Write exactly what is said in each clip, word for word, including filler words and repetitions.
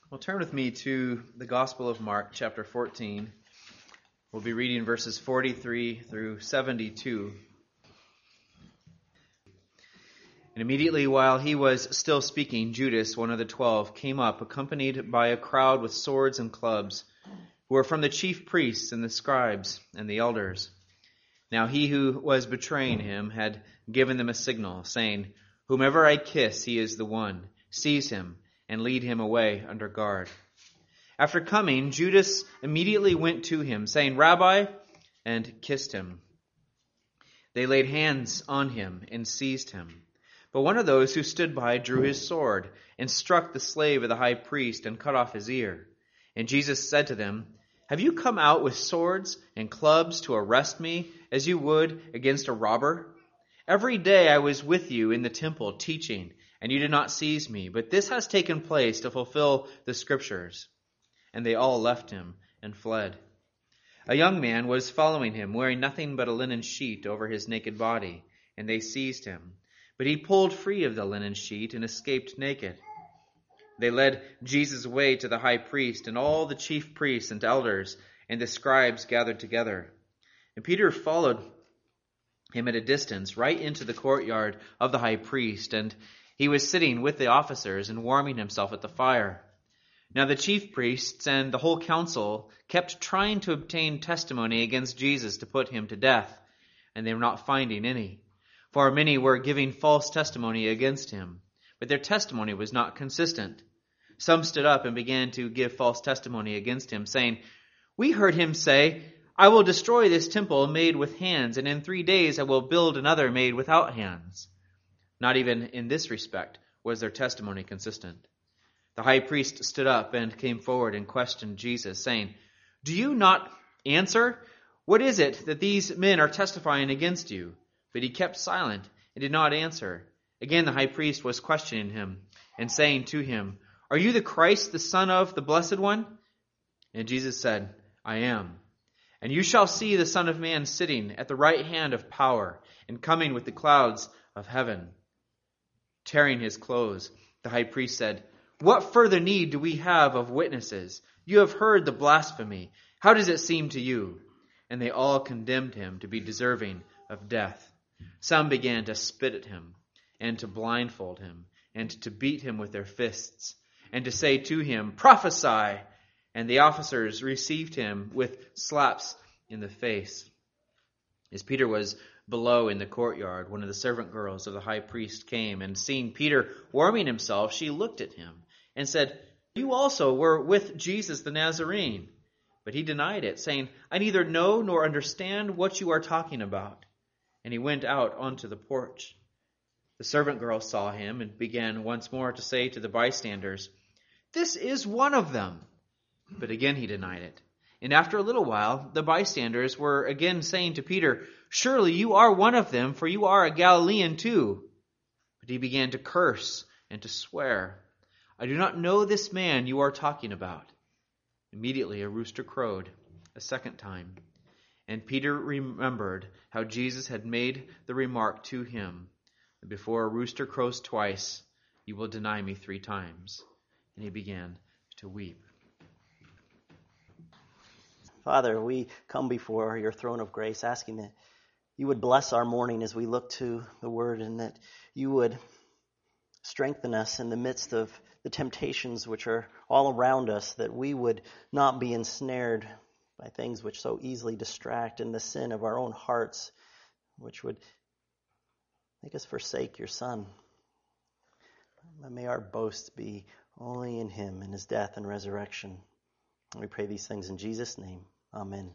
Well, turn with me to the Gospel of Mark, chapter fourteen. We'll be reading verses forty-three through seventy-two. And immediately while he was still speaking, Judas, one of the twelve, came up, accompanied by a crowd with swords and clubs, who were from the chief priests and the scribes and the elders. Now he who was betraying him had given them a signal, saying, "Whomever I kiss, he is the one. Seize him and lead him away under guard." After coming, Judas immediately went to him, saying, "Rabbi," and kissed him. They laid hands on him and seized him. But one of those who stood by drew his sword and struck the slave of the high priest and cut off his ear. And Jesus said to them, "Have you come out with swords and clubs to arrest me as you would against a robber? Every day I was with you in the temple teaching, and you did not seize me, but this has taken place to fulfill the Scriptures." And they all left him and fled. A young man was following him, wearing nothing but a linen sheet over his naked body, and they seized him. But he pulled free of the linen sheet and escaped naked. They led Jesus away to the high priest, and all the chief priests and elders and the scribes gathered together. And Peter followed him at a distance, right into the courtyard of the high priest, and he was sitting with the officers and warming himself at the fire. Now the chief priests and the whole council kept trying to obtain testimony against Jesus to put him to death, and they were not finding any. For many were giving false testimony against him, but their testimony was not consistent. Some stood up and began to give false testimony against him, saying, "We heard him say, 'I will destroy this temple made with hands, and in three days I will build another made without hands.' Not even in this respect was their testimony consistent. The high priest stood up and came forward and questioned Jesus, saying, 'Do you not answer? What is it that these men are testifying against you?' But he kept silent and did not answer. Again the high priest was questioning him and saying to him, 'Are you the Christ, the Son of the Blessed One?' And Jesus said, 'I am. And you shall see the Son of Man sitting at the right hand of power and coming with the clouds of heaven.' Tearing his clothes, the high priest said, 'What further need do we have of witnesses? You have heard the blasphemy. How does it seem to you?' And they all condemned him to be deserving of death. Some began to spit at him, and to blindfold him, and to beat him with their fists, and to say to him, 'Prophesy!' And the officers received him with slaps in the face. As Peter was below in the courtyard, one of the servant girls of the high priest came, and seeing Peter warming himself, she looked at him and said, 'You also were with Jesus the Nazarene.' But he denied it, saying, 'I neither know nor understand what you are talking about.' And he went out onto the porch. The servant girl saw him and began once more to say to the bystanders, 'This is one of them.' But again he denied it. And after a little while, the bystanders were again saying to Peter, 'Surely you are one of them, for you are a Galilean too.' But he began to curse and to swear, 'I do not know this man you are talking about.' Immediately a rooster crowed a second time. And Peter remembered how Jesus had made the remark to him, that before a rooster crows twice, you will deny me three times. And he began to weep. Father, we come before your throne of grace asking that you would bless our morning as we look to the word, and that you would strengthen us in the midst of the temptations which are all around us, that we would not be ensnared by things which so easily distract, and the sin of our own hearts, which would make us forsake your Son. But may our boast be only in him, in his death and resurrection. And we pray these things in Jesus' name. Amen.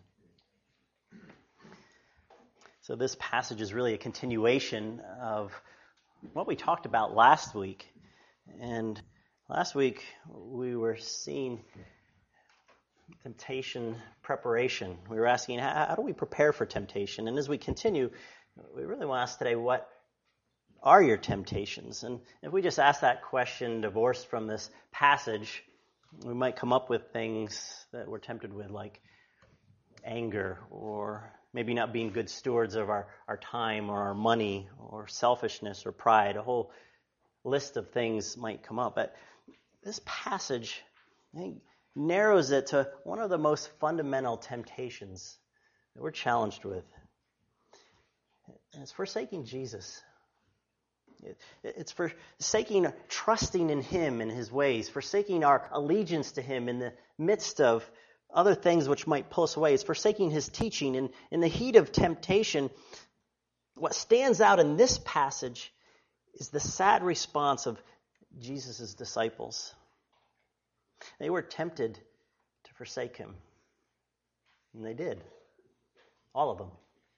So this passage is really a continuation of what we talked about last week. And last week we were seeing temptation preparation. We were asking, how, how do we prepare for temptation? And as we continue, we really want to ask today, what are your temptations? And if we just ask that question divorced from this passage, we might come up with things that we're tempted with, like anger, or maybe not being good stewards of our, our time or our money, or selfishness or pride. A whole list of things might come up. But this passage He narrows it to one of the most fundamental temptations that we're challenged with. And it's forsaking Jesus. It's forsaking trusting in him and his ways, forsaking our allegiance to him in the midst of other things which might pull us away. It's forsaking his teaching. And in the heat of temptation, what stands out in this passage is the sad response of Jesus' disciples. They were tempted to forsake him. And they did. All of them.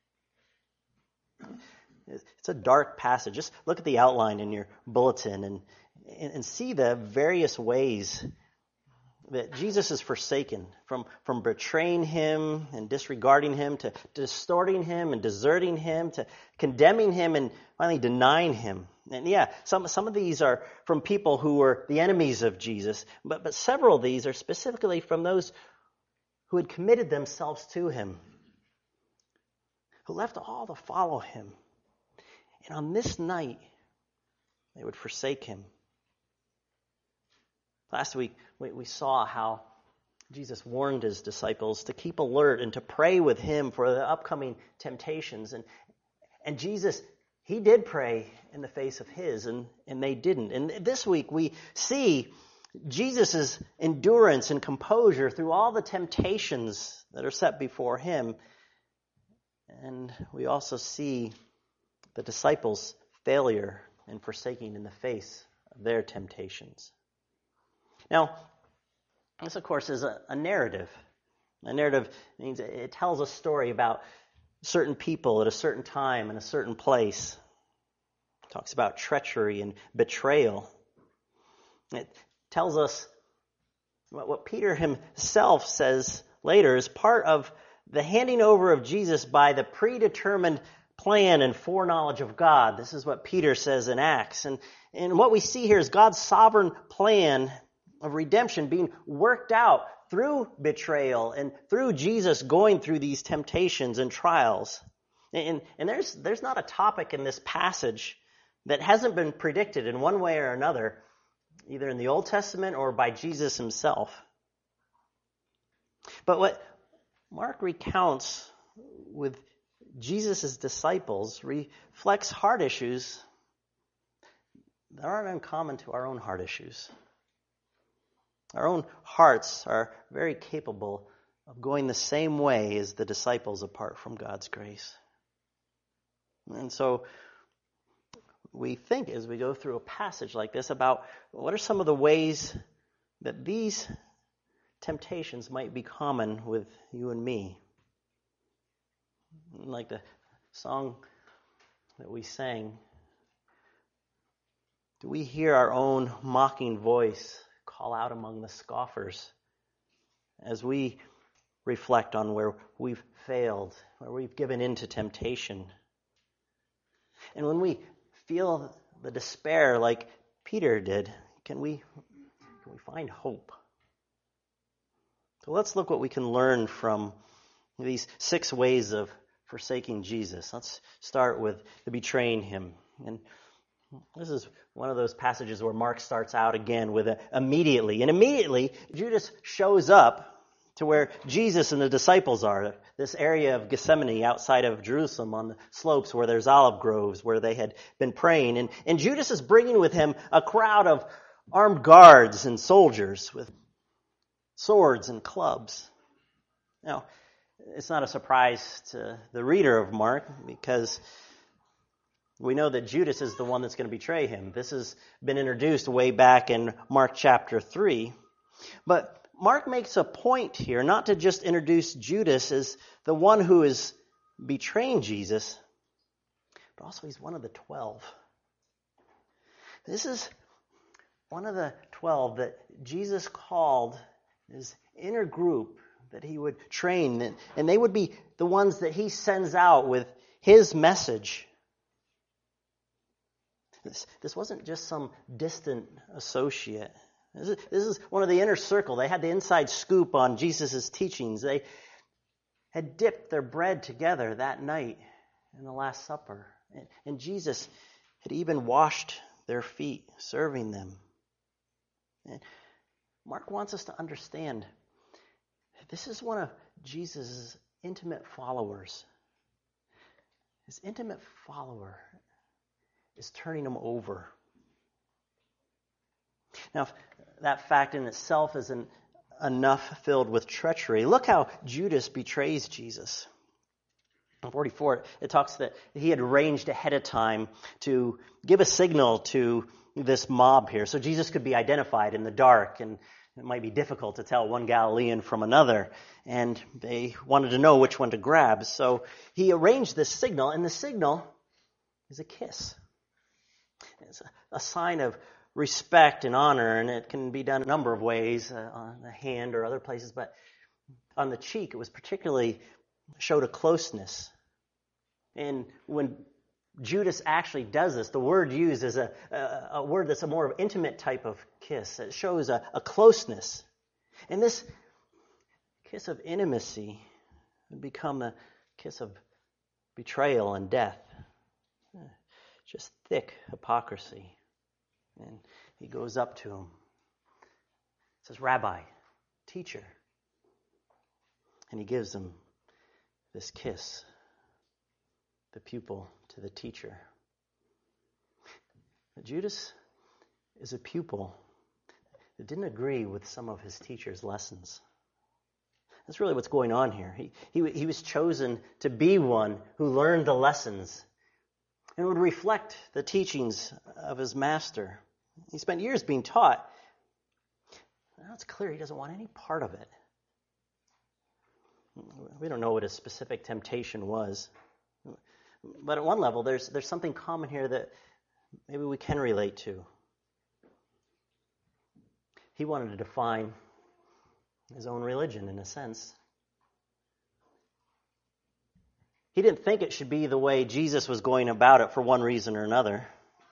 It's a dark passage. Just look at the outline in your bulletin and, and, and see the various ways that Jesus is forsaken, from, from betraying him and disregarding him, to distorting him and deserting him, to condemning him and finally denying him. And yeah, some, some of these are from people who were the enemies of Jesus, but, but several of these are specifically from those who had committed themselves to him, who left all to follow him. And on this night, they would forsake him. Last week, we, we saw how Jesus warned his disciples to keep alert and to pray with him for the upcoming temptations. And, and Jesus, he did pray in the face of his, and, and they didn't. And this week, we see Jesus' endurance and composure through all the temptations that are set before him. And we also see the disciples' failure in forsaking in the face of their temptations. Now, this, of course, is a, a narrative. A narrative means it tells a story about certain people at a certain time in a certain place. It talks about treachery and betrayal. It tells us what, what Peter himself says later is part of the handing over of Jesus by the predetermined plan and foreknowledge of God. This is what Peter says in Acts. And, and what we see here is God's sovereign plan of redemption being worked out through betrayal and through Jesus going through these temptations and trials. And, and there's, there's not a topic in this passage that hasn't been predicted in one way or another, either in the Old Testament or by Jesus himself. But what Mark recounts with Jesus' disciples reflects heart issues that aren't uncommon to our own heart issues. Our own hearts are very capable of going the same way as the disciples apart from God's grace. And so we think as we go through a passage like this about what are some of the ways that these temptations might be common with you and me. Like the song that we sang, do we hear our own mocking voice call out among the scoffers as we reflect on where we've failed, where we've given in to temptation? And when we feel the despair like Peter did, can we, can we find hope? So let's look what we can learn from these six ways of forsaking Jesus. Let's start with the betraying him. And this is one of those passages where Mark starts out again with a immediately. And immediately, Judas shows up to where Jesus and the disciples are, this area of Gethsemane outside of Jerusalem on the slopes where there's olive groves where they had been praying. And, and Judas is bringing with him a crowd of armed guards and soldiers with swords and clubs. Now, it's not a surprise to the reader of Mark because we know that Judas is the one that's going to betray him. This has been introduced way back in Mark chapter three. But Mark makes a point here not to just introduce Judas as the one who is betraying Jesus, but also he's one of the twelve. This is one of the twelve that Jesus called his inner group that he would train, and they would be the ones that he sends out with his message. This, this wasn't just some distant associate. This is, this is one of the inner circle. They had the inside scoop on Jesus' teachings. They had dipped their bread together that night in the Last Supper. And, and Jesus had even washed their feet, serving them. And Mark wants us to understand this is one of Jesus' intimate followers. His intimate follower is turning him over. Now, if that fact in itself isn't enough filled with treachery, look how Judas betrays Jesus. In forty-four, it talks that he had arranged ahead of time to give a signal to this mob here, so Jesus could be identified in the dark, and it might be difficult to tell one Galilean from another, and they wanted to know which one to grab. So he arranged this signal, and the signal is a kiss. It's a sign of respect and honor, and it can be done a number of ways, uh, on the hand or other places, but on the cheek, it was particularly showed a closeness. And when Judas actually does this, the word used is a, a, a word that's a more intimate type of kiss. It shows a, a closeness. And this kiss of intimacy would become a kiss of betrayal and death. Just thick hypocrisy. And he goes up to him. Says, "Rabbi, teacher." And he gives him this kiss. The pupil to the teacher. Judas is a pupil that didn't agree with some of his teacher's lessons. That's really what's going on here. He, he, he was chosen to be one who learned the lessons and would reflect the teachings of his master. He spent years being taught. Now it's clear he doesn't want any part of it. We don't know what his specific temptation was. But at one level, there's there's something common here that maybe we can relate to. He wanted to define his own religion, in a sense. He didn't think it should be the way Jesus was going about it for one reason or another.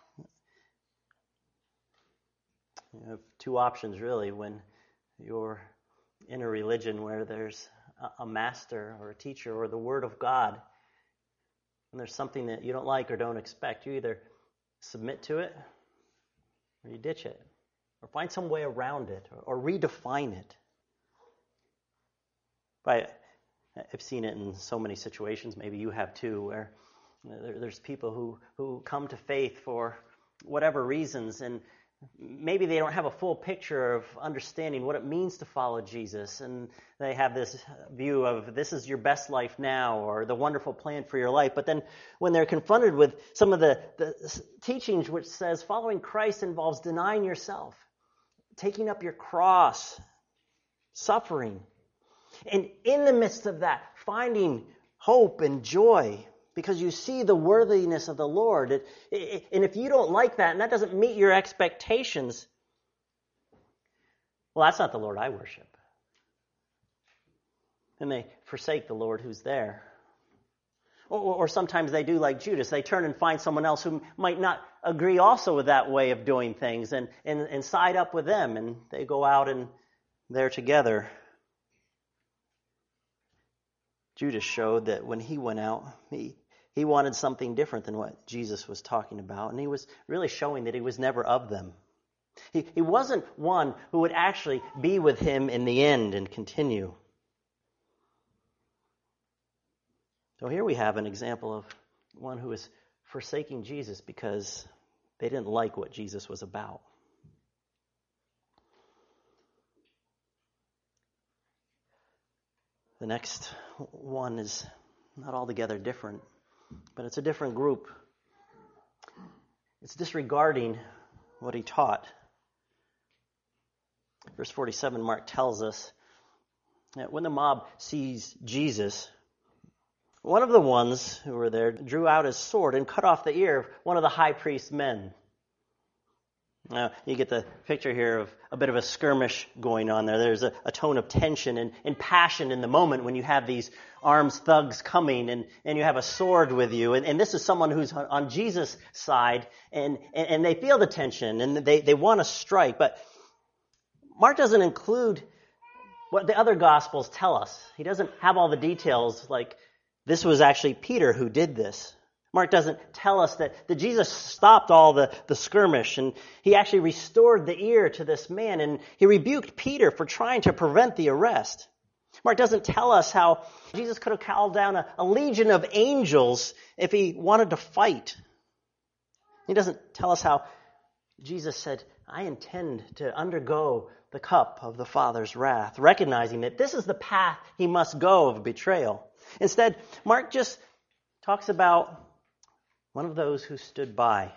You have two options, really, when you're in a religion where there's a master or a teacher or the Word of God, and there's something that you don't like or don't expect. You either submit to it or you ditch it, or find some way around it, or, or redefine it. But I've seen it in so many situations, maybe you have too, where there's people who, who come to faith for whatever reasons, and maybe they don't have a full picture of understanding what it means to follow Jesus, and they have this view of this is your best life now, or the wonderful plan for your life. But then when they're confronted with some of the, the teachings which says following Christ involves denying yourself, taking up your cross, suffering, and in the midst of that, finding hope and joy, because you see the worthiness of the Lord. It, it, and if you don't like that, and that doesn't meet your expectations, well, that's not the Lord I worship. And they forsake the Lord who's there. Or, or sometimes they do like Judas. They turn and find someone else who might not agree also with that way of doing things, and, and, and side up with them, and they go out and they're together. Judas showed that when he went out, he, he wanted something different than what Jesus was talking about. And he was really showing that he was never of them. He, he wasn't one who would actually be with him in the end and continue. So here we have an example of one who is forsaking Jesus because they didn't like what Jesus was about. The next one is not altogether different, but it's a different group. It's disregarding what he taught. Verse forty-seven, Mark tells us that when the mob sees Jesus, one of the ones who were there drew out his sword and cut off the ear of one of the high priest's men. Now, you get the picture here of a bit of a skirmish going on there. There's a, a tone of tension and, and passion in the moment when you have these armed thugs coming and, and you have a sword with you. And, and this is someone who's on Jesus' side, and, and, and they feel the tension and they, they want to strike. But Mark doesn't include what the other Gospels tell us. He doesn't have all the details, like this was actually Peter who did this. Mark doesn't tell us that, that Jesus stopped all the, the skirmish, and he actually restored the ear to this man, and he rebuked Peter for trying to prevent the arrest. Mark doesn't tell us how Jesus could have called down a, a legion of angels if he wanted to fight. He doesn't tell us how Jesus said, I intend to undergo the cup of the Father's wrath, recognizing that this is the path he must go of betrayal. Instead, Mark just talks about one of those who stood by.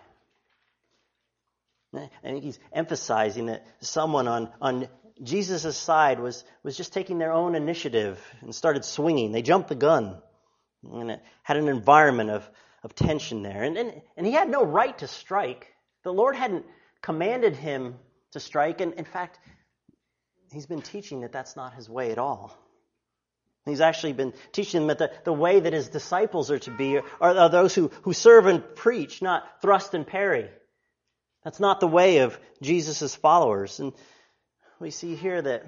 I think he's emphasizing that someone on, on Jesus' side was, was just taking their own initiative and started swinging. They jumped the gun. And it had an environment of, of tension there. And, and, and he had no right to strike. The Lord hadn't commanded him to strike. And in fact, he's been teaching that that's not his way at all. He's actually been teaching them that the, the way that his disciples are to be are, are those who, who serve and preach, not thrust and parry. That's not the way of Jesus' followers. And we see here that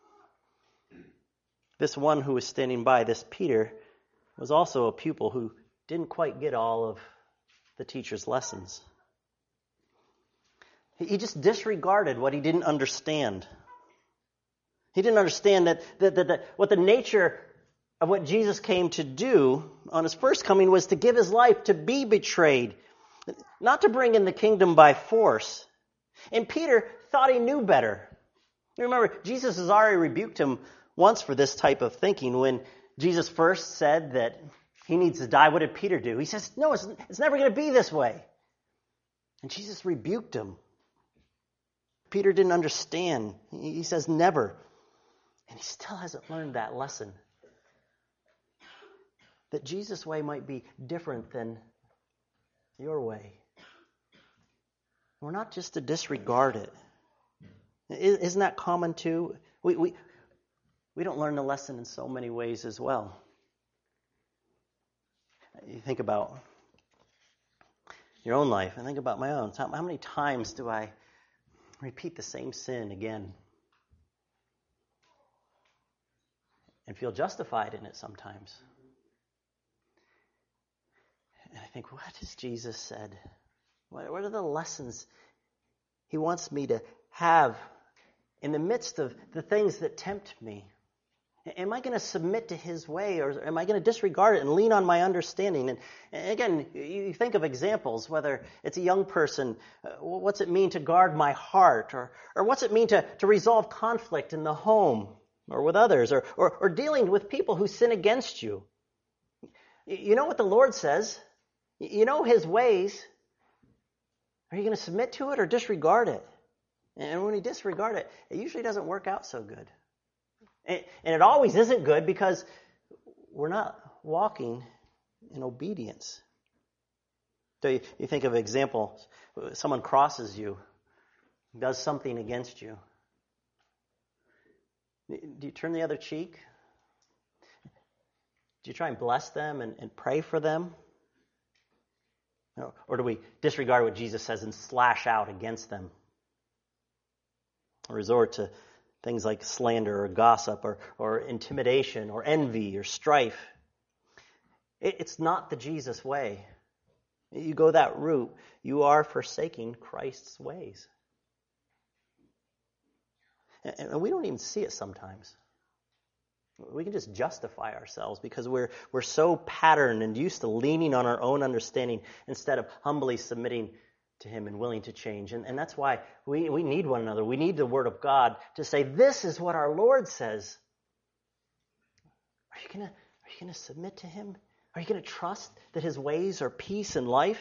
this one who was standing by, this Peter, was also a pupil who didn't quite get all of the teacher's lessons. He just disregarded what he didn't understand. He didn't understand that, that, that, that what the nature of what Jesus came to do on his first coming was to give his life to be betrayed, not to bring in the kingdom by force. And Peter thought he knew better. Remember, Jesus has already rebuked him once for this type of thinking. When Jesus first said that he needs to die, what did Peter do? He says, no, it's, it's never going to be this way. And Jesus rebuked him. Peter didn't understand. He says never. And he still hasn't learned that lesson. That Jesus' way might be different than your way. We're not just to disregard it. Isn't that common too? We, we, we don't learn the lesson in so many ways as well. You think about your own life. I think about my own. How many times do I repeat the same sin again? And feel justified in it sometimes. And I think, what has Jesus said? What are the lessons he wants me to have in the midst of the things that tempt me? Am I going to submit to his way, or am I going to disregard it and lean on my understanding? And, and again, you think of examples, whether it's a young person, uh, what's it mean to guard my heart? Or, or what's it mean to, to resolve conflict in the home or with others? Or, or, or dealing with people who sin against you? You know what the Lord says. You know his ways. Are you going to submit to it or disregard it? And when you disregard it, it usually doesn't work out so good. And it always isn't good because we're not walking in obedience. So you, you think of examples. Someone crosses you, does something against you. Do you turn the other cheek? Do you try and bless them and, and pray for them? Or do we disregard what Jesus says and slash out against them? Or resort to things like slander or gossip or, or intimidation or envy or strife. It, it's not the Jesus way. You go that route, you are forsaking Christ's ways. And, and we don't even see it sometimes. We can just justify ourselves because we're we're so patterned and used to leaning on our own understanding instead of humbly submitting to him and willing to change. And, and that's why we, we need one another. We need the Word of God to say, this is what our Lord says. Are you gonna are you gonna submit to him? Are you gonna trust that his ways are peace and life?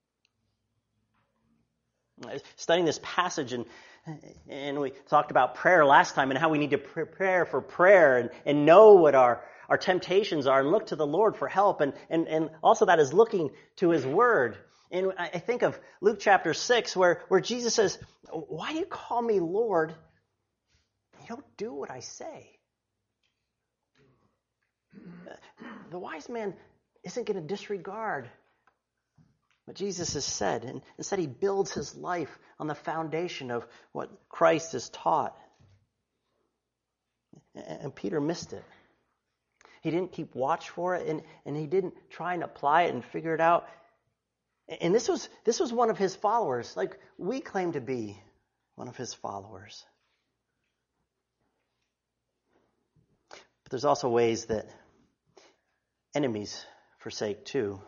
Studying this passage, and and we talked about prayer last time and how we need to prepare for prayer and, and know what our, our temptations are and look to the Lord for help. And, and, and also that is looking to his word. And I think of Luke chapter six where, where Jesus says, why do you call me Lord? You don't do what I say. The wise man isn't going to disregard what Jesus has said. And instead he builds his life on the foundation of what Christ has taught. And Peter missed it. He didn't keep watch for it, and, and he didn't try and apply it and figure it out. And this was this was one of his followers. Like, we claim to be one of his followers. But there's also ways that enemies forsake too.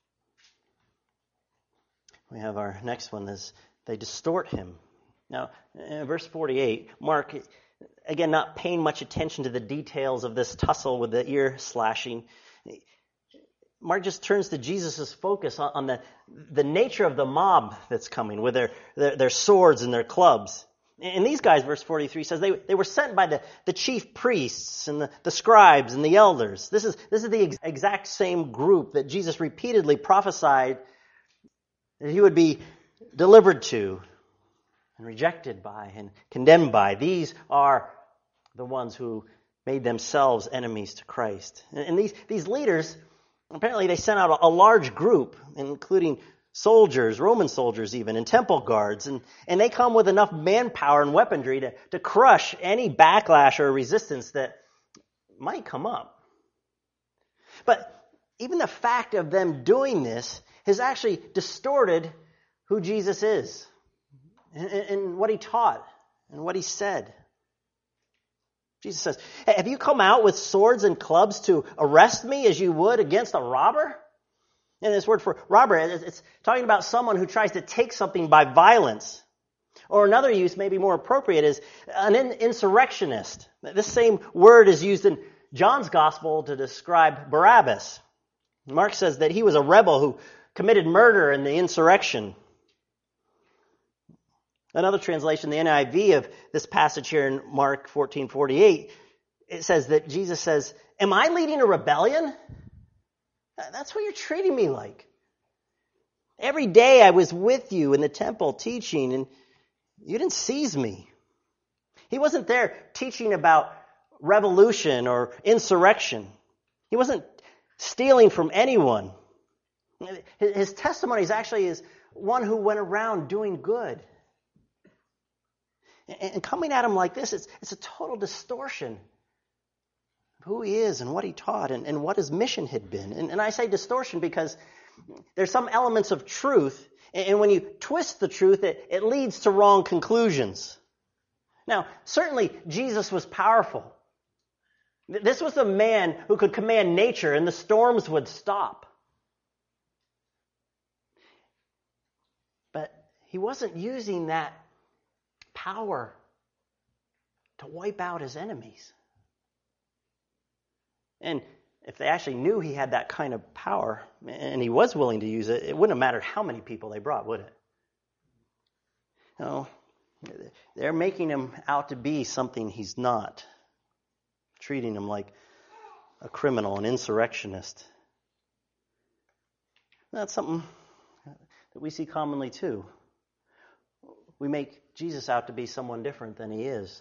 We have our next one is they distort him. Now, in verse forty-eight, Mark, again, not paying much attention to the details of this tussle with the ear slashing, Mark just turns to Jesus' focus on, on the, the nature of the mob that's coming with their, their, their swords and their clubs. And these guys, verse forty-three says, they, they were sent by the, the chief priests and the, the scribes and the elders. This is, this is the ex- exact same group that Jesus repeatedly prophesied that he would be delivered to and rejected by and condemned by. These are the ones who made themselves enemies to Christ. And, and these, these leaders, apparently they sent out a, a large group, including soldiers, Roman soldiers even, and temple guards. And, and they come with enough manpower and weaponry to, to crush any backlash or resistance that might come up. But even the fact of them doing this has actually distorted who Jesus is and, and what he taught and what he said. Jesus says, hey, have you come out with swords and clubs to arrest me as you would against a robber? And this word for robber, it's talking about someone who tries to take something by violence. Or another use, maybe more appropriate, is an insurrectionist. This same word is used in John's gospel to describe Barabbas. Mark says that he was a rebel who committed murder in the insurrection. Another translation, the N I V of this passage here in Mark fourteen forty-eight, it says that Jesus says, am I leading a rebellion? That's what you're treating me like. Every day I was with you in the temple teaching, and you didn't seize me. He wasn't there teaching about revolution or insurrection. He wasn't stealing from anyone. His testimony is actually is one who went around doing good. And coming at him like this, it's, it's a total distortion of who he is and what he taught and, and what his mission had been. And, and I say distortion because there's some elements of truth, and when you twist the truth, it, it leads to wrong conclusions. Now, certainly Jesus was powerful. This was a man who could command nature and the storms would stop. But he wasn't using that power to wipe out his enemies. And if they actually knew he had that kind of power, and he was willing to use it, it wouldn't have mattered how many people they brought, would it? No, they're making him out to be something he's not, treating him like a criminal, an insurrectionist. That's something that we see commonly too. We make Jesus out to be someone different than he is.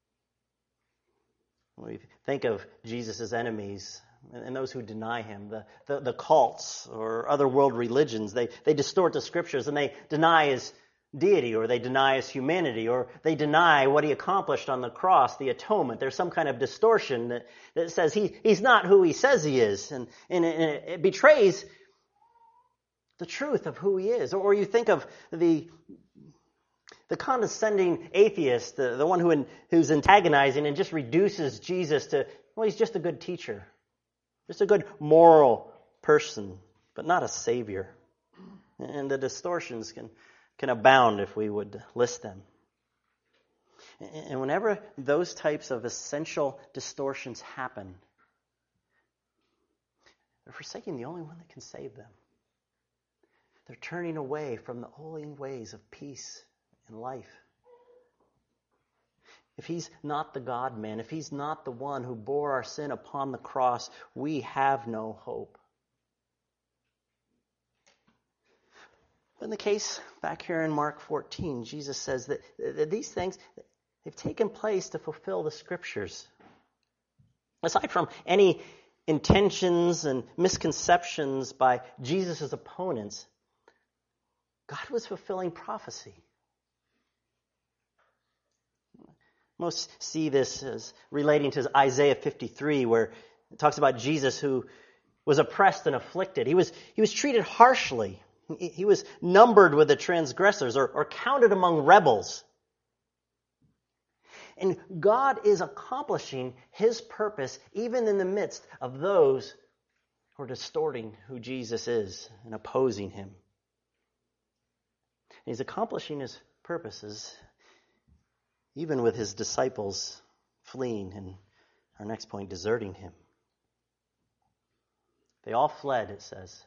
We think of Jesus' enemies and those who deny him, the, the, the cults or other world religions. They, they distort the scriptures and they deny his deity, or they deny his humanity, or they deny what he accomplished on the cross, the atonement. There's some kind of distortion that, that says he, he's not who he says he is. And, and, it, and it betrays the truth of who he is. Or you think of the The condescending atheist, the, the one who who's antagonizing and just reduces Jesus to, well, he's just a good teacher. Just a good moral person, but not a savior. And the distortions can, can abound if we would list them. And whenever those types of essential distortions happen, they're forsaking the only one that can save them. They're turning away from the only ways of peace in life. If he's not the God-man, if he's not the one who bore our sin upon the cross, we have no hope. In the case back here in Mark fourteen, Jesus says that, that these things, they've taken place to fulfill the scriptures. Aside from any intentions and misconceptions by Jesus' opponents, God was fulfilling prophecy. Most see this as relating to Isaiah fifty-three, where it talks about Jesus who was oppressed and afflicted. He was, he was treated harshly. He, he was numbered with the transgressors or, or counted among rebels. And God is accomplishing his purpose even in the midst of those who are distorting who Jesus is and opposing him. And he's accomplishing his purposes even with his disciples fleeing and, our next point, deserting him. They all fled, it says.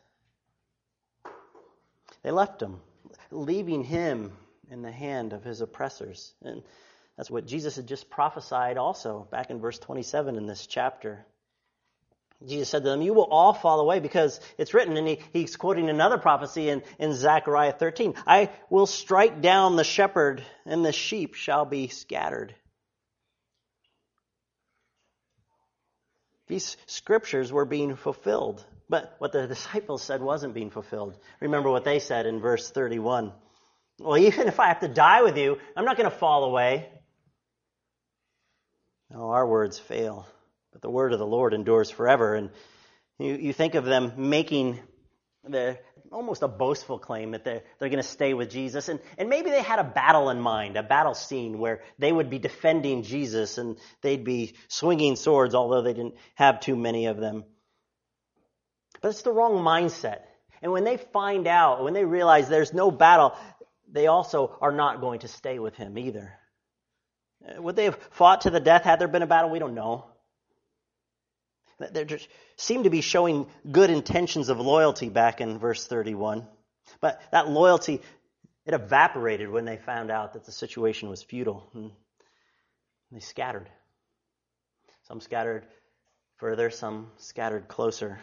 They left him, leaving him in the hand of his oppressors. And that's what Jesus had just prophesied also back in verse twenty-seven in this chapter. Jesus said to them, you will all fall away because it's written, and he, he's quoting another prophecy in, in Zechariah thirteen. I will strike down the shepherd, and the sheep shall be scattered. These scriptures were being fulfilled, but what the disciples said wasn't being fulfilled. Remember what they said in verse thirty-one. Well, even if I have to die with you, I'm not going to fall away. No, our words fail, but the word of the Lord endures forever. And you, you think of them making the almost a boastful claim that they're, they're going to stay with Jesus. And, and maybe they had a battle in mind, a battle scene where they would be defending Jesus and they'd be swinging swords, although they didn't have too many of them. But it's the wrong mindset. And when they find out, when they realize there's no battle, they also are not going to stay with him either. Would they have fought to the death had there been a battle? We don't know. They just seem to be showing good intentions of loyalty back in verse thirty-one. But that loyalty, it evaporated when they found out that the situation was futile. And they scattered. Some scattered further, some scattered closer.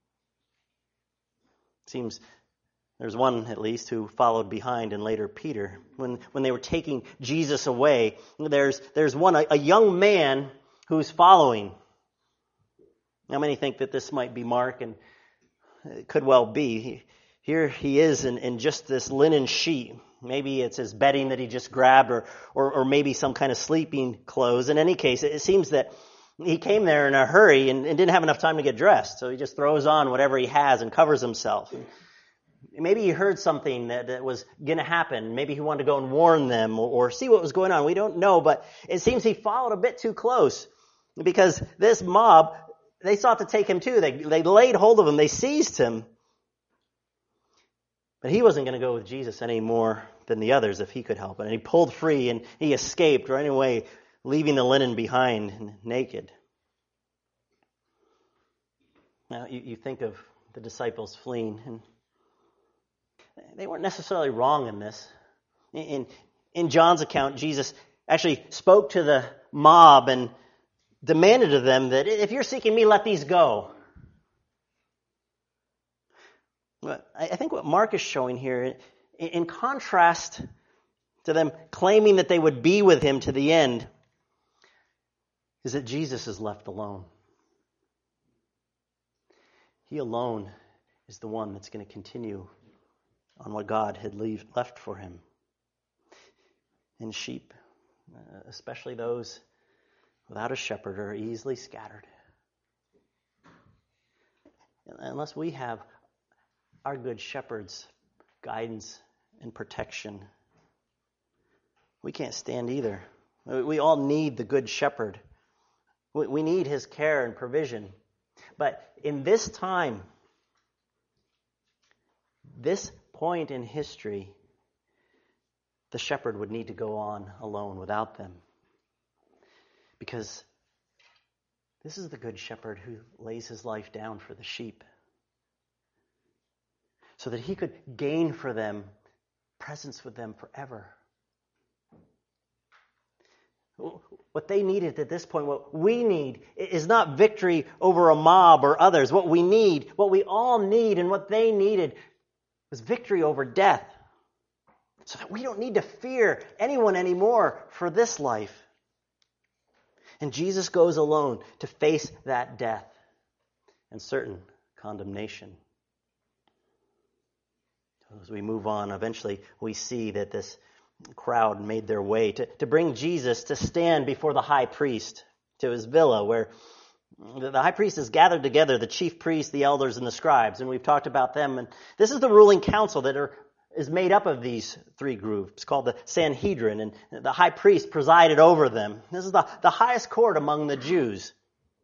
Seems there's one, at least, who followed behind, and later Peter. When when they were taking Jesus away, there's there's one, a, a young man who's following. How many think that this might be Mark? And it could well be. He, here he is in, in just this linen sheet. Maybe it's his bedding that he just grabbed, or, or, or maybe some kind of sleeping clothes. In any case, it seems that he came there in a hurry and, and didn't have enough time to get dressed. So he just throws on whatever he has and covers himself. Maybe he heard something that, that was going to happen. Maybe he wanted to go and warn them or, or see what was going on. We don't know, but it seems he followed a bit too close because this mob, they sought to take him too. They, they laid hold of him. They seized him. But he wasn't going to go with Jesus any more than the others if he could help it. And he pulled free and he escaped right away, leaving the linen behind and naked. Now, you, you think of the disciples fleeing, and they weren't necessarily wrong in this. In, in John's account, Jesus actually spoke to the mob and demanded of them that if you're seeking me, let these go. But I think what Mark is showing here, in contrast to them claiming that they would be with him to the end, is that Jesus is left alone. He alone is the one that's going to continue on what God had leave, left for him. And sheep, especially those without a shepherd, are easily scattered. Unless we have our good shepherd's guidance and protection, we can't stand either. We all need the good shepherd. We need his care and provision. But in this time, this point in history, the shepherd would need to go on alone without them. Because this is the good shepherd who lays his life down for the sheep, so that he could gain for them presence with them forever. What they needed at this point, what we need, is not victory over a mob or others. What we need, what we all need, and what they needed was victory over death. So that we don't need to fear anyone anymore for this life. And Jesus goes alone to face that death and certain condemnation. As we move on, eventually we see that this crowd made their way to, to bring Jesus to stand before the high priest to his villa, where The high priest has gathered together the chief priests, the elders, and the scribes, and we've talked about them. And this is the ruling council that are, is made up of these three groups, called the Sanhedrin, and the high priest presided over them. This is the, the highest court among the Jews.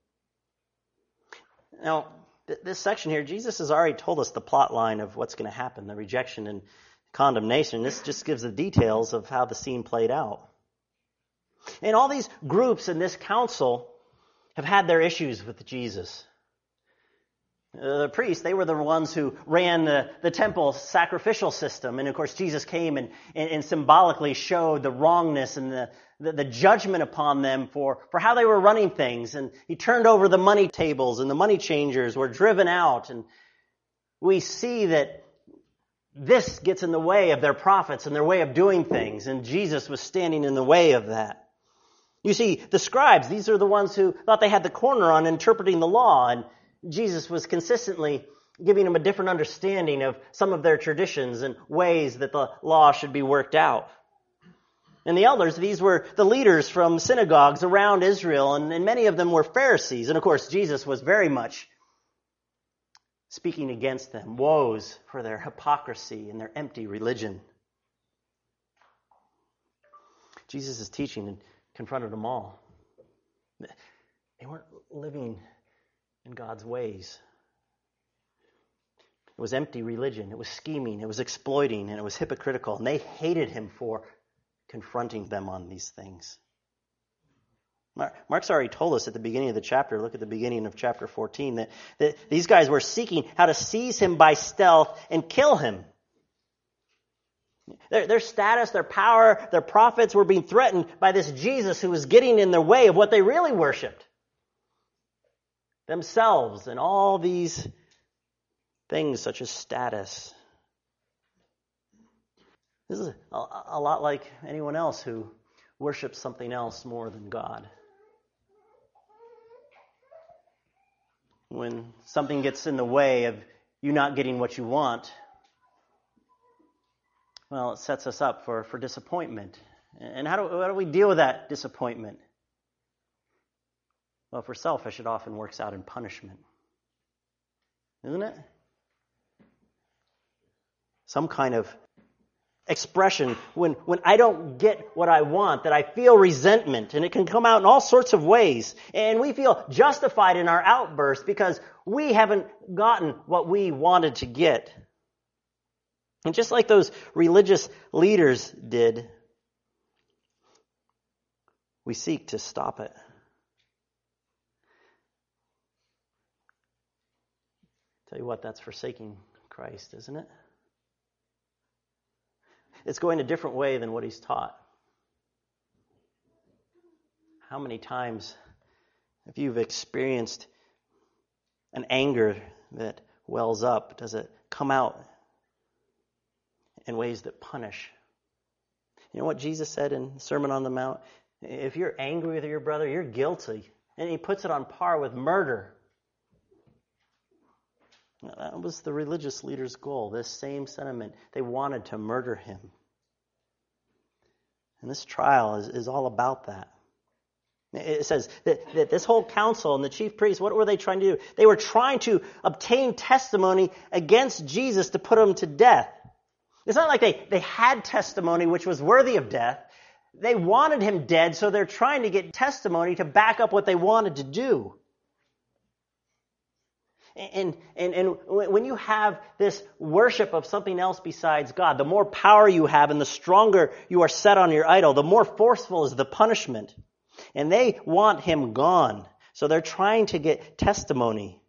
Now, th- this section here, Jesus has already told us the plot line of what's going to happen, the rejection and condemnation. This just gives the details of how the scene played out. And all these groups in this council have had their issues with Jesus. Uh, the priests, they were the ones who ran the, the temple sacrificial system. And of course, Jesus came and, and, and symbolically showed the wrongness and the, the, the judgment upon them for, for how they were running things. And he turned over the money tables, and the money changers were driven out. And we see that this gets in the way of their profits and their way of doing things. And Jesus was standing in the way of that. You see, the scribes, these are the ones who thought they had the corner on interpreting the law, and Jesus was consistently giving them a different understanding of some of their traditions and ways that the law should be worked out. And the elders, these were the leaders from synagogues around Israel, and, and many of them were Pharisees. And of course, Jesus was very much speaking against them. Woes for their hypocrisy and their empty religion. Jesus is teaching and confronted them all. They weren't living in God's ways. It was empty religion. It was scheming. It was exploiting. And it was hypocritical. And they hated him for confronting them on these things. Mark's already told us at the beginning of the chapter, look at the beginning of chapter fourteen, that, that these guys were seeking how to seize him by stealth and kill him. Their, their status, their power, their profits were being threatened by this Jesus who was getting in their way of what they really worshipped. Themselves and all these things such as status. This is a, a lot like anyone else who worships something else more than God. When something gets in the way of you not getting what you want, well, it sets us up for, for disappointment. And how do, how do we deal with that disappointment? Well, if we're selfish, it often works out in punishment. Isn't it? Some kind of expression when, when I don't get what I want, that I feel resentment, and it can come out in all sorts of ways. And we feel justified in our outburst because we haven't gotten what we wanted to get. And just like those religious leaders did, we seek to stop it. Tell you what, that's forsaking Christ, isn't it? It's going a different way than what he's taught. How many times have you experienced an anger that wells up? Does it come out in ways that punish? You know what Jesus said in the Sermon on the Mount? If you're angry with your brother, you're guilty. And he puts it on par with murder. That was the religious leader's goal, this same sentiment. They wanted to murder him. And this trial is, is all about that. It says that, that this whole council and the chief priests, what were they trying to do? They were trying to obtain testimony against Jesus to put him to death. It's not like they, they had testimony which was worthy of death. They wanted him dead, so they're trying to get testimony to back up what they wanted to do. And, and, and when you have this worship of something else besides God, the more power you have and the stronger you are set on your idol, the more forceful is the punishment. And they want him gone. So they're trying to get testimony.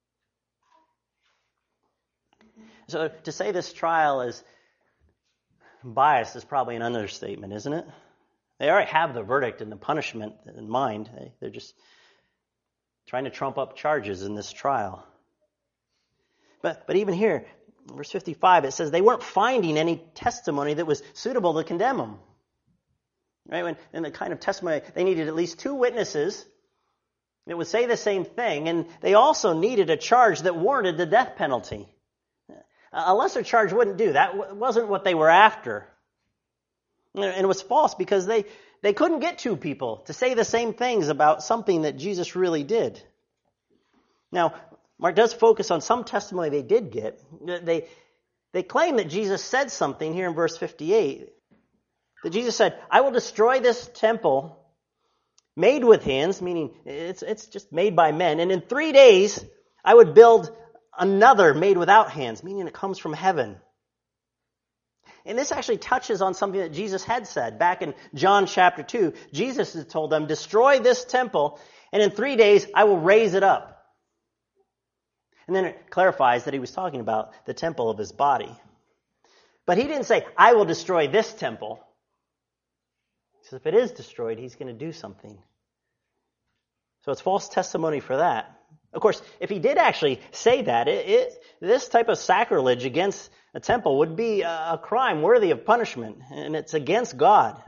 So to say this trial is biased is probably an understatement, isn't it? They already have the verdict and the punishment in mind. They're just trying to trump up charges in this trial. But but even here, verse fifty-five, it says they weren't finding any testimony that was suitable to condemn him. Right? When, in the kind of testimony, they needed at least two witnesses that would say the same thing, and they also needed a charge that warranted the death penalty. A lesser charge wouldn't do. That wasn't what they were after. And it was false because they, they couldn't get two people to say the same things about something that Jesus really did. Now, Mark does focus on some testimony they did get. They, they claim that Jesus said something here in verse fifty-eight. That Jesus said, I will destroy this temple made with hands, meaning it's, it's just made by men, and in three days I would build another made without hands, meaning it comes from heaven. And this actually touches on something that Jesus had said back in John chapter two. Jesus had told them, destroy this temple, and in three days I will raise it up. And then it clarifies that he was talking about the temple of his body. But he didn't say, I will destroy this temple. He says, if it is destroyed, he's going to do something. So it's false testimony for that. Of course, if he did actually say that, it, it, this type of sacrilege against a temple would be a, a crime worthy of punishment, and it's against God.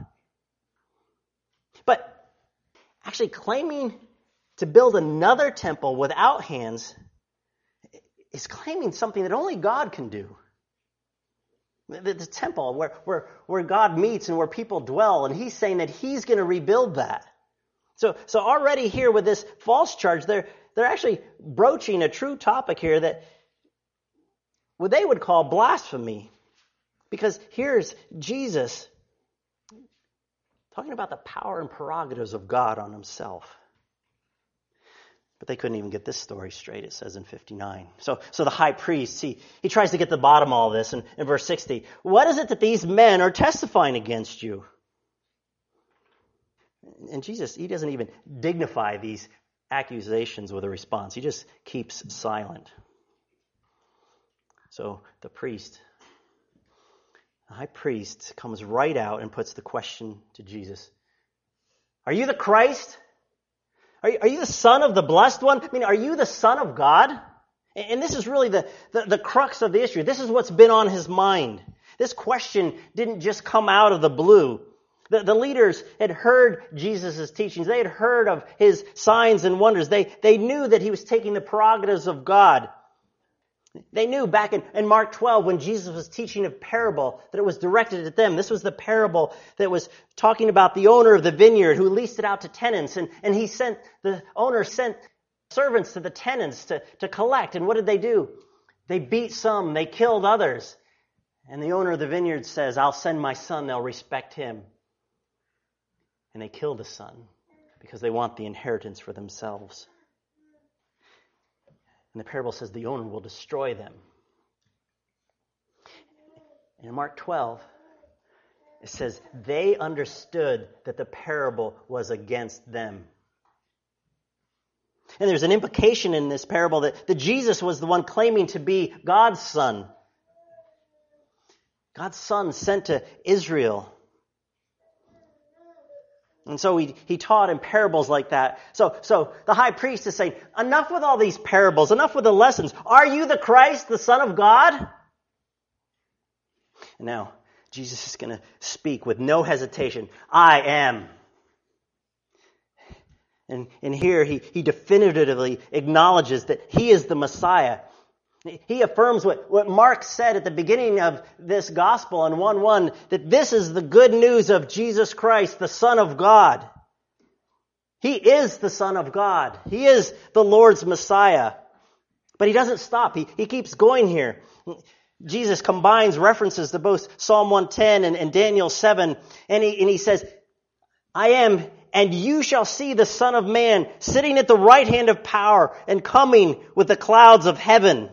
But actually claiming to build another temple without hands is claiming something that only God can do. The, the temple where, where, where God meets and where people dwell, and he's saying that he's going to rebuild that. So, so already here with this false charge, they're, they're actually broaching a true topic here that what they would call blasphemy. Because here's Jesus talking about the power and prerogatives of God on himself. But they couldn't even get this story straight, it says in fifty-nine. So, so the high priest, he, he tries to get to the bottom of all this in, in verse sixty. What is it that these men are testifying against you? And Jesus, he doesn't even dignify these accusations with a response. He just keeps silent. So the priest, the high priest, comes right out and puts the question to Jesus. Are you the Christ? Are you, are you the Son of the Blessed One? I mean, are you the Son of God? And, and this is really the, the, the crux of the issue. This is what's been on his mind. This question didn't just come out of the blue. The, the leaders had heard Jesus' teachings. They had heard of his signs and wonders. They, they knew that he was taking the prerogatives of God. They knew back in, in Mark twelve when Jesus was teaching a parable that it was directed at them. This was the parable that was talking about the owner of the vineyard who leased it out to tenants. And, and he sent, the owner sent servants to the tenants to, to collect. And what did they do? They beat some, they killed others. And the owner of the vineyard says, I'll send my son, they'll respect him. And they kill the son because they want the inheritance for themselves. And the parable says the owner will destroy them. And in Mark twelve, it says they understood that the parable was against them. And there's an implication in this parable that, that Jesus was the one claiming to be God's son. God's son sent to Israel. And so he, he taught in parables like that. So, so the high priest is saying, enough with all these parables, enough with the lessons. Are you the Christ, the Son of God? And now, Jesus is going to speak with no hesitation. I am. And, and here he, he definitively acknowledges that he is the Messiah. He affirms what, what Mark said at the beginning of this gospel in one one, that this is the good news of Jesus Christ, the Son of God. He is the Son of God. He is the Lord's Messiah. But he doesn't stop. He, he keeps going here. Jesus combines references to both Psalm one ten and, and Daniel seven, and he, and he says, I am, and you shall see the Son of Man sitting at the right hand of power and coming with the clouds of heaven.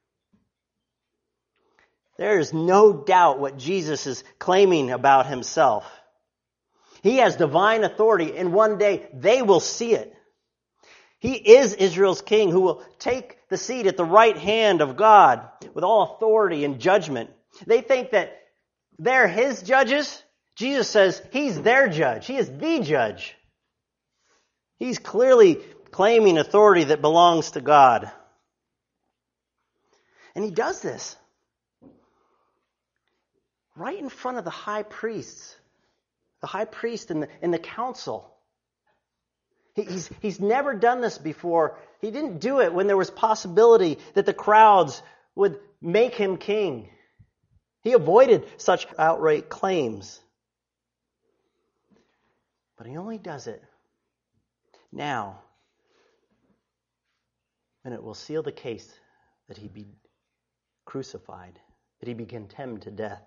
There is no doubt what Jesus is claiming about himself. He has divine authority, and one day they will see it. He is Israel's king who will take the seat at the right hand of God with all authority and judgment. They think that they're his judges. Jesus says he's their judge. He is the judge. He's clearly claiming authority that belongs to God. And he does this right in front of the high priests, the high priest and the, and the council. He, he's, he's never done this before. He didn't do it when there was possibility that the crowds would make him king. He avoided such outright claims. But he only does it now And it will seal the case that he be crucified, that he be condemned to death.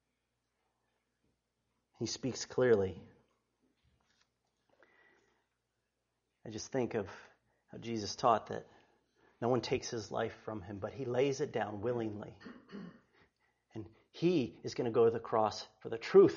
He speaks clearly. I just think of how Jesus taught that no one takes his life from him, but he lays it down willingly. And he is going to go to the cross for the truth.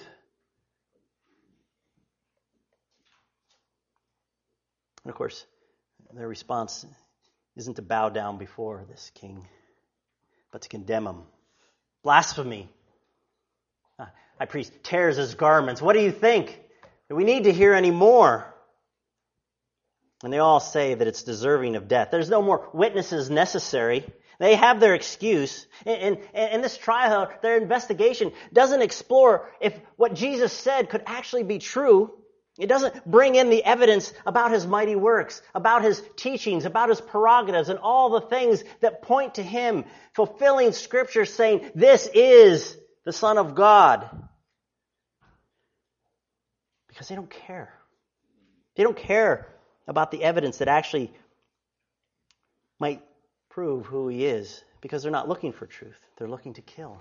And of course, their response isn't to bow down before this king, but to condemn him. Blasphemy. High priest tears his garments. What do you think? Do we need to hear any more? And they all say that it's deserving of death. There's no more witnesses necessary. They have their excuse. And in this trial, their investigation doesn't explore if what Jesus said could actually be true. It doesn't bring in the evidence about his mighty works, about his teachings, about his prerogatives, and all the things that point to him fulfilling Scripture, saying, this is the Son of God. Because they don't care. They don't care about the evidence that actually might prove who he is, because they're not looking for truth. They're looking to kill.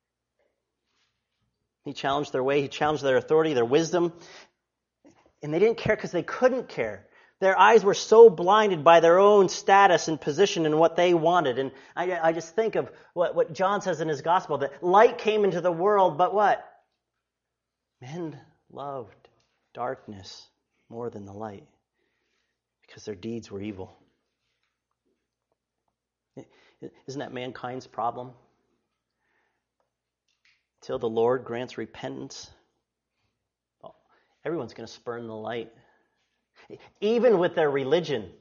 He challenged their way. He challenged their authority, their wisdom. And they didn't care because they couldn't care. Their eyes were so blinded by their own status and position and what they wanted. And I, I just think of what, what John says in his gospel, that light came into the world, but what? Men loved darkness more than the light because their deeds were evil. Isn't that mankind's problem? Till the Lord grants repentance, everyone's going to spurn the light. Even with their religion.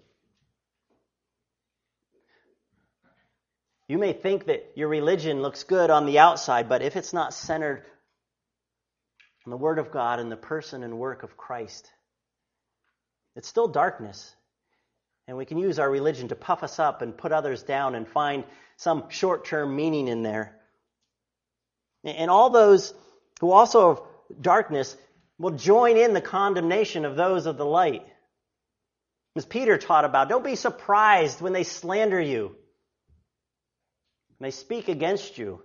You may think that your religion looks good on the outside, but if it's not centered on the Word of God and the person and work of Christ, it's still darkness. And we can use our religion to puff us up and put others down and find some short-term meaning in there. And all those who also have darkness will join in the condemnation of those of the light. As Peter taught about, don't be surprised when they slander you, when they speak against you.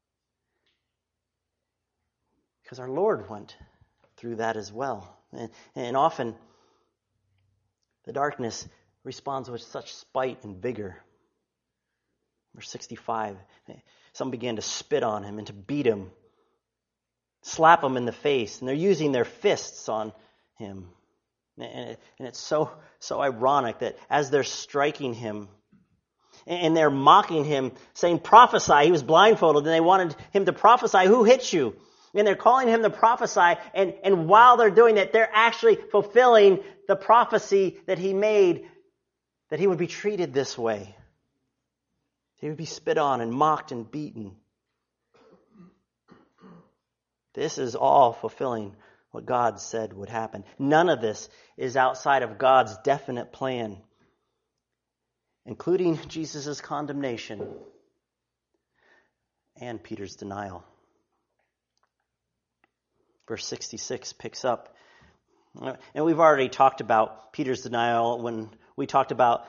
Because our Lord went through that as well. And, and often, the darkness responds with such spite and vigor. Verse sixty-five, some began to spit on him and to beat him, slap him in the face, and they're using their fists on him. And it's so so ironic that as they're striking him, and they're mocking him, saying, prophesy. He was blindfolded, and they wanted him to prophesy. Who hit you? And they're calling him to prophesy, and, and while they're doing that, they're actually fulfilling the prophecy that he made, that he would be treated this way. He would be spit on and mocked and beaten. This is all fulfilling what God said would happen. None of this is outside of God's definite plan, including Jesus' condemnation and Peter's denial. Verse sixty-six picks up. And we've already talked about Peter's denial when we talked about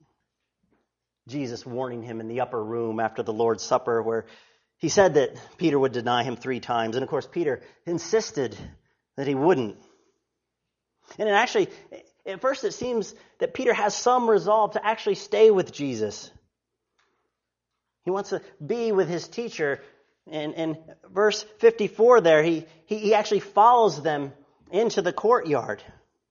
Jesus warning him in the upper room after the Lord's Supper, where he said that Peter would deny him three times. And of course, Peter insisted that he wouldn't. And it actually, at first it seems that Peter has some resolve to actually stay with Jesus. He wants to be with his teacher. And in verse fifty-four there, he, he, he actually follows them into the courtyard.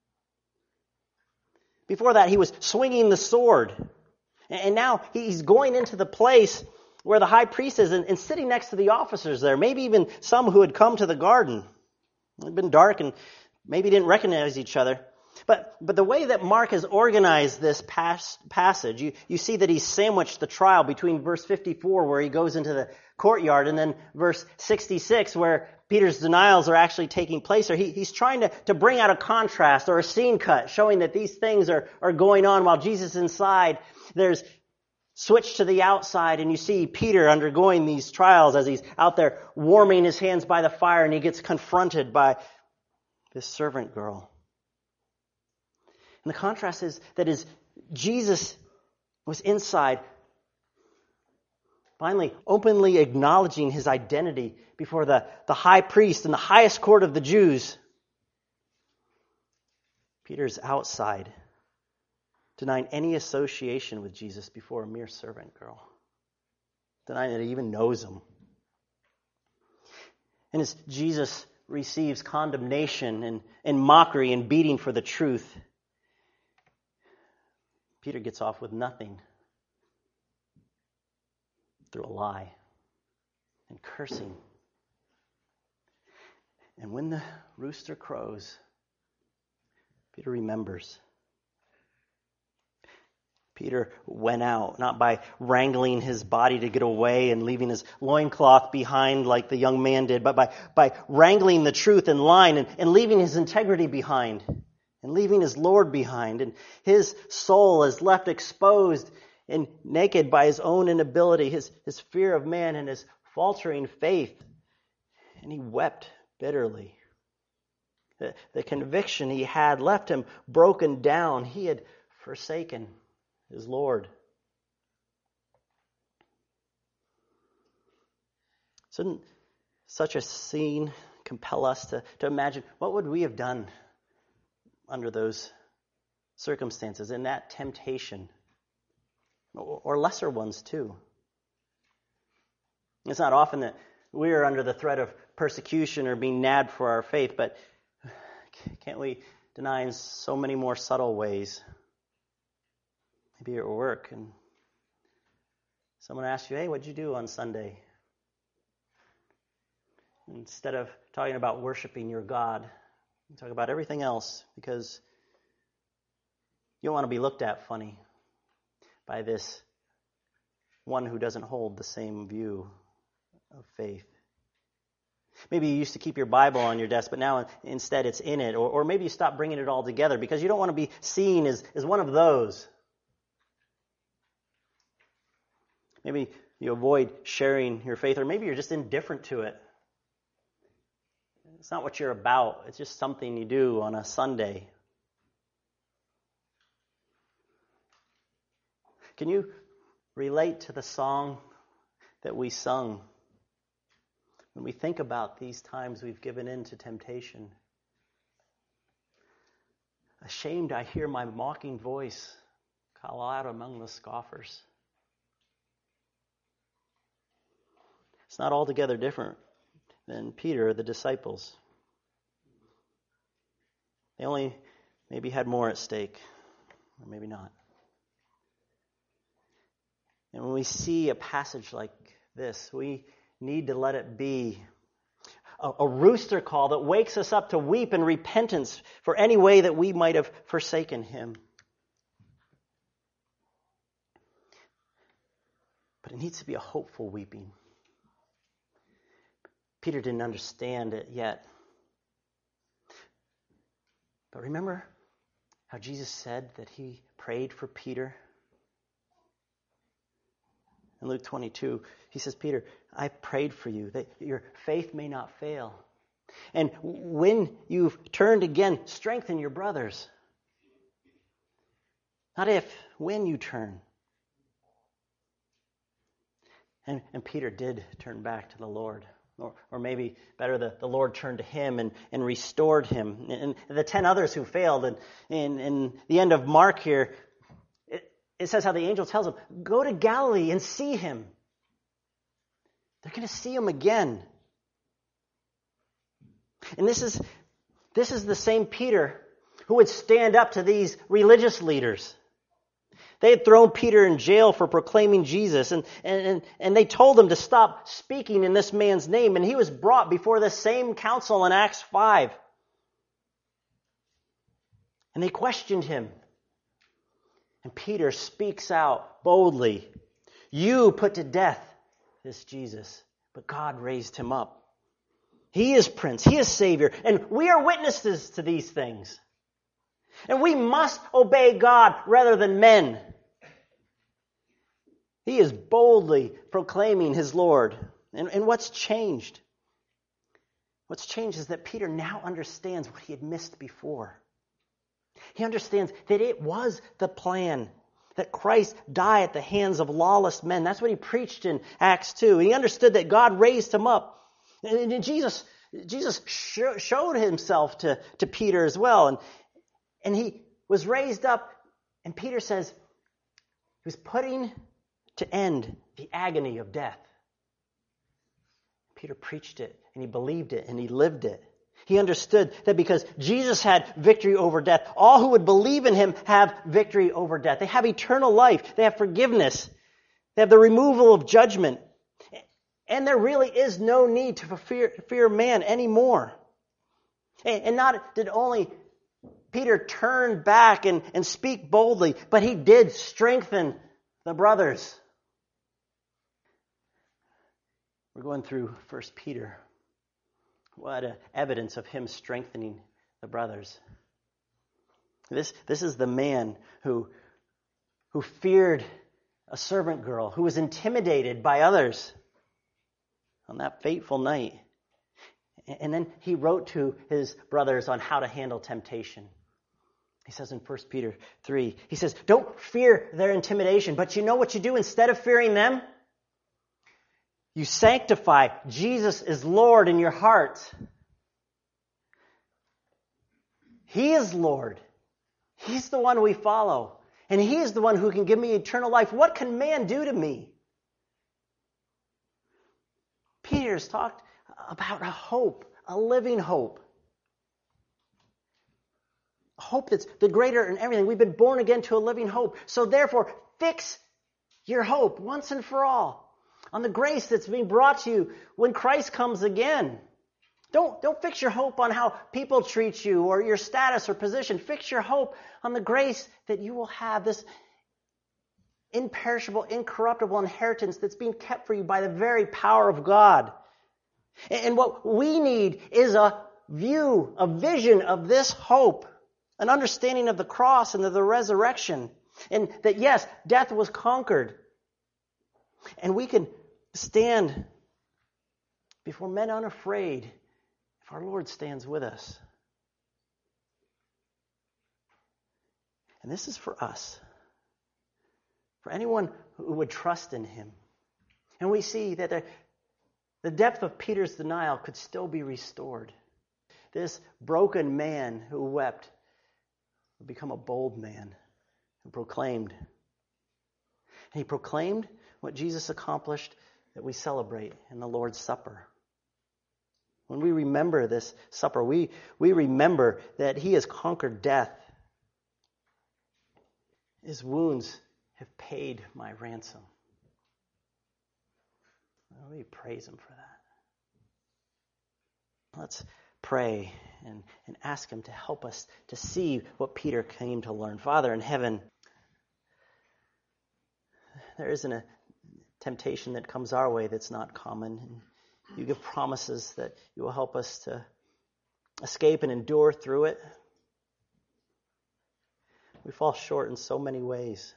Before that, he was swinging the sword. And now he's going into the place where the high priest is and, and sitting next to the officers there, maybe even some who had come to the garden. It had been dark and maybe didn't recognize each other. But but the way that Mark has organized this pas- passage, you, you see that he's sandwiched the trial between verse fifty-four, where he goes into the courtyard, and then verse sixty-six, where Peter's denials are actually taking place. Or he, he's trying to, to bring out a contrast or a scene cut, showing that these things are, are going on while Jesus is inside. There's switch to the outside, and you see Peter undergoing these trials as he's out there warming his hands by the fire, and he gets confronted by this servant girl. And the contrast is that as Jesus was inside, finally openly acknowledging his identity before the, the high priest in the highest court of the Jews. Peter's outside, denying any association with Jesus before a mere servant girl, denying that he even knows him. And as Jesus receives condemnation and, and mockery and beating for the truth, Peter gets off with nothing through a lie and cursing. And when the rooster crows, Peter remembers. Peter went out, not by wrangling his body to get away and leaving his loincloth behind like the young man did, but by, by wrangling the truth in line and, and leaving his integrity behind and leaving his Lord behind. And his soul is left exposed and naked by his own inability, his, his fear of man and his faltering faith. And he wept bitterly. The, the conviction he had left him broken down. He had forsaken his Lord. Shouldn't such a scene compel us to, to imagine what would we have done under those circumstances, in that temptation, or, or lesser ones too? It's not often that we are under the threat of persecution or being nabbed for our faith, but can't we deny in so many more subtle ways? Maybe you're at work and someone asks you, hey, what'd you do on Sunday? Instead of talking about worshiping your God, you talk about everything else because you don't want to be looked at funny by this one who doesn't hold the same view of faith. Maybe you used to keep your Bible on your desk, but now instead it's in it. Or, or maybe you stopped bringing it all together because you don't want to be seen as, as one of those. Maybe you avoid sharing your faith, or maybe you're just indifferent to it. It's not what you're about. It's just something you do on a Sunday. Can you relate to the song that we sung when we think about these times we've given in to temptation? Ashamed, I hear my mocking voice call out among the scoffers. It's not altogether different than Peter or the disciples. They only maybe had more at stake, or maybe not. And when we see a passage like this, we need to let it be a, a rooster call that wakes us up to weep in repentance for any way that we might have forsaken him. But it needs to be a hopeful weeping. Peter didn't understand it yet. But remember how Jesus said that he prayed for Peter? In Luke twenty-two, he says, Peter, I prayed for you that your faith may not fail. And when you've turned again, strengthen your brothers. Not if, when you turn. And, and Peter did turn back to the Lord. Or, or maybe better, the, the Lord turned to him and, and restored him. And, and the ten others who failed, and in, in the end of Mark here, it, it says how the angel tells them, go to Galilee and see him. They're going to see him again. And this is, this is the same Peter who would stand up to these religious leaders. They had thrown Peter in jail for proclaiming Jesus, and, and, and they told him to stop speaking in this man's name, and he was brought before the same council in Acts five. And they questioned him. And Peter speaks out boldly, you put to death this Jesus, but God raised him up. He is Prince, he is Savior, and we are witnesses to these things. And we must obey God rather than men. He is boldly proclaiming his Lord. And, and what's changed? What's changed is that Peter now understands what he had missed before. He understands that it was the plan that Christ died at the hands of lawless men. That's what he preached in Acts two. And he understood that God raised him up. And, and Jesus, Jesus sh- showed himself to, to Peter as well. And, and he was raised up. And Peter says he was putting to end the agony of death. Peter preached it, and he believed it, and he lived it. He understood that because Jesus had victory over death, all who would believe in him have victory over death. They have eternal life. They have forgiveness. They have the removal of judgment. And there really is no need to fear, fear man anymore. And, and not did only Peter turn back and, and speak boldly, but he did strengthen the brothers. We're going through First Peter. What a evidence of him strengthening the brothers. This, this is the man who, who feared a servant girl, who was intimidated by others on that fateful night. And then he wrote to his brothers on how to handle temptation. He says in First Peter three, he says, don't fear their intimidation, but you know what you do instead of fearing them? You sanctify Jesus is Lord in your heart. He is Lord. He's the one we follow. And he is the one who can give me eternal life. What can man do to me? Peter's talked about a hope, a living hope. A hope that's the greater in everything. We've been born again to a living hope. So therefore, fix your hope once and for all on the grace that's being brought to you when Christ comes again. Don't, don't fix your hope on how people treat you or your status or position. Fix your hope on the grace that you will have this imperishable, incorruptible inheritance that's being kept for you by the very power of God. And what we need is a view, a vision of this hope, an understanding of the cross and of the resurrection. And that, yes, death was conquered. And we can stand before men unafraid if our Lord stands with us. And this is for us. For anyone who would trust in him. And we see that the, the depth of Peter's denial could still be restored. This broken man who wept would become a bold man who proclaimed. And he proclaimed what Jesus accomplished that we celebrate in the Lord's Supper. When we remember this supper, we, we remember that he has conquered death. His wounds have paid my ransom. Well, we praise him for that. Let's pray and, and ask him to help us to see what Peter came to learn. Father in heaven, there isn't a temptation that comes our way that's not common. And you give promises that you will help us to escape and endure through it. We fall short in so many ways.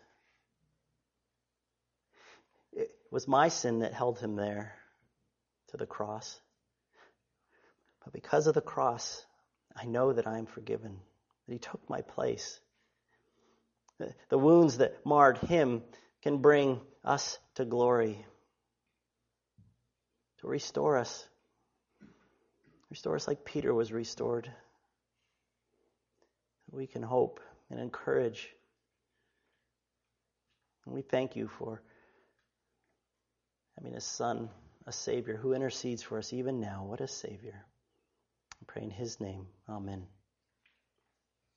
It was my sin that held him there to the cross. But because of the cross, I know that I am forgiven, that he took my place. The, the wounds that marred him can bring us to glory, to restore us. Restore us like Peter was restored. We can hope and encourage. And we thank you for having a Son, a Savior who intercedes for us even now. What a Savior. I pray in his name. Amen.